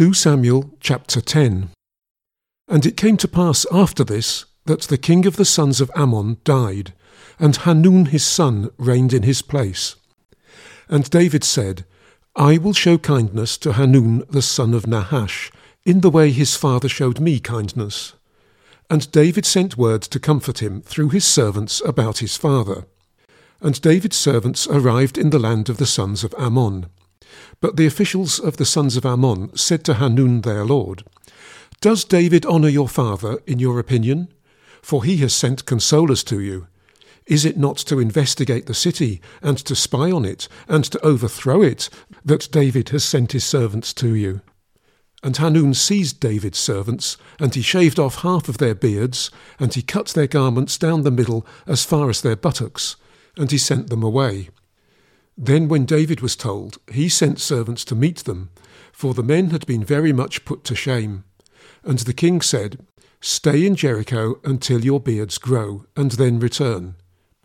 2 Samuel chapter 10. And it came to pass after this that the king of the sons of Ammon died, and Hanun his son reigned in his place. And David said, I will show kindness to Hanun the son of Nahash, in the way his father showed me kindness. And David sent word to comfort him through his servants about his father. And David's servants arrived in the land of the sons of Ammon. But the officials of the sons of Ammon said to Hanun their lord, Does David honour your father, in your opinion? For he has sent consolers to you. Is it not to investigate the city, and to spy on it, and to overthrow it, that David has sent his servants to you? And Hanun seized David's servants, and he shaved off half of their beards, and he cut their garments down the middle as far as their buttocks, and he sent them away. Then when David was told, he sent servants to meet them, for the men had been very much put to shame. And the king said, Stay in Jericho until your beards grow, and then return.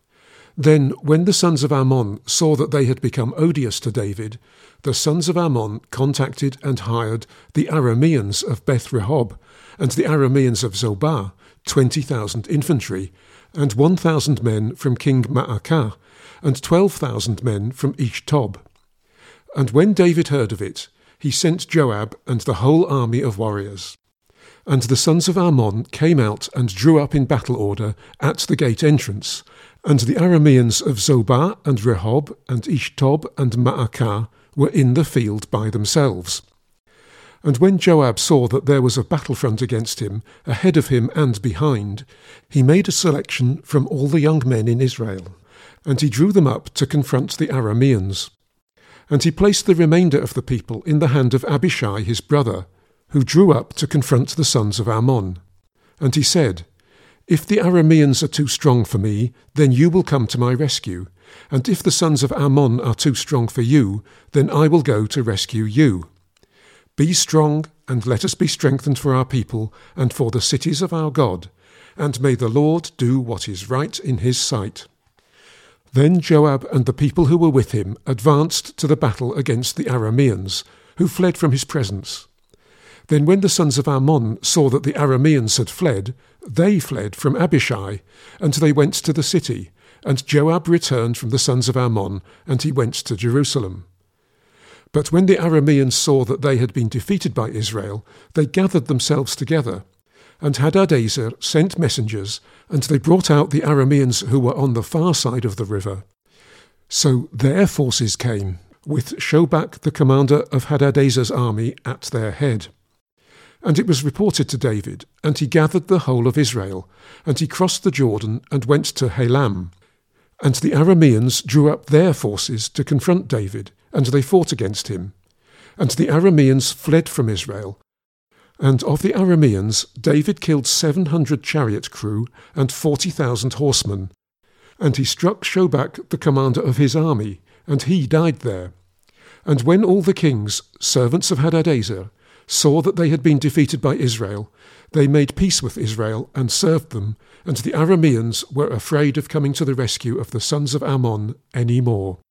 Then, when the sons of Ammon saw that they had become odious to David, the sons of Ammon contacted and hired the Arameans of Beth Rehob, and the Arameans of Zobah, 20,000 infantry, and 1,000 men from King Maacah, and 12,000 men from Ishtob. And when David heard of it, he sent Joab and the whole army of warriors. And the sons of Ammon came out and drew up in battle order at the gate entrance, and the Arameans of Zobah and Rehob and Ishtob and Maacah were in the field by themselves. And when Joab saw that there was a battlefront against him, ahead of him and behind, he made a selection from all the young men in Israel, and he drew them up to confront the Arameans. And he placed the remainder of the people in the hand of Abishai his brother, who drew up to confront the sons of Ammon. And he said, If the Arameans are too strong for me, then you will come to my rescue, and if the sons of Ammon are too strong for you, then I will go to rescue you. Be strong, and let us be strengthened for our people and for the cities of our God, and may the Lord do what is right in his sight. Then Joab and the people who were with him advanced to the battle against the Arameans, who fled from his presence. Then when the sons of Ammon saw that the Arameans had fled, they fled from Abishai, and they went to the city, and Joab returned from the sons of Ammon, and he went to Jerusalem. But when the Arameans saw that they had been defeated by Israel, they gathered themselves together, and Hadadezer sent messengers, and they brought out the Arameans who were on the far side of the river. So their forces came, with Shobak the commander of Hadadezer's army at their head. And it was reported to David, and he gathered the whole of Israel, and he crossed the Jordan and went to Helam. And the Arameans drew up their forces to confront David, and they fought against him. And the Arameans fled from Israel. And of the Arameans David killed 700 chariot crew and 40,000 horsemen. And he struck Shobak the commander of his army, and he died there. And when all the kings, servants of Hadadezer, saw that they had been defeated by Israel, they made peace with Israel and served them, and the Arameans were afraid of coming to the rescue of the sons of Ammon any more.